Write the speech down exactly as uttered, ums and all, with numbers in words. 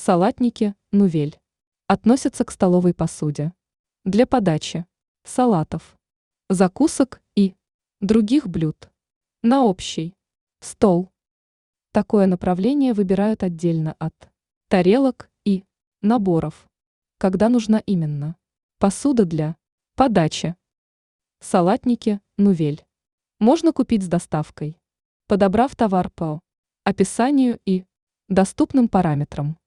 Салатники, нувель. Относятся к столовой посуде. Для подачи салатов, закусок и других блюд. На общий стол. Такое направление выбирают отдельно от тарелок и наборов, когда нужна именно посуда для подачи. Салатники, нувель. Можно купить с доставкой, подобрав товар по описанию и доступным параметрам.